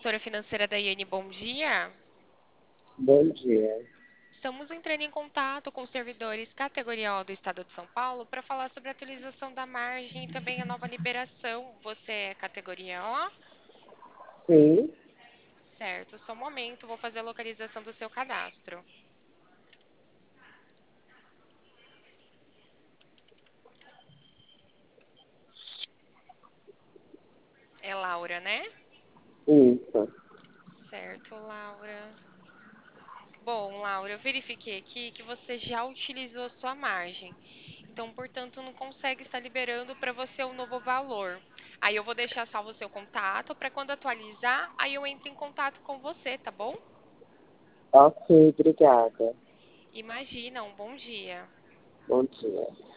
consultora financeira da Iane, bom dia. Bom dia. Estamos entrando em contato com os servidores categoria O do Estado de São Paulo para falar sobre a atualização da margem e também a nova liberação. Você é categoria O? Sim, Certo, só um momento, vou fazer a localização do seu cadastro. É Laura, né? isso. Certo, Laura. Bom, Laura, eu verifiquei aqui que você já utilizou a sua margem. Então, portanto, não consegue estar liberando para você o novo valor. Aí eu vou deixar salvo o seu contato para quando atualizar, aí eu entro em contato com você, tá bom? Ok, obrigada. Imagina, um bom dia. Bom dia.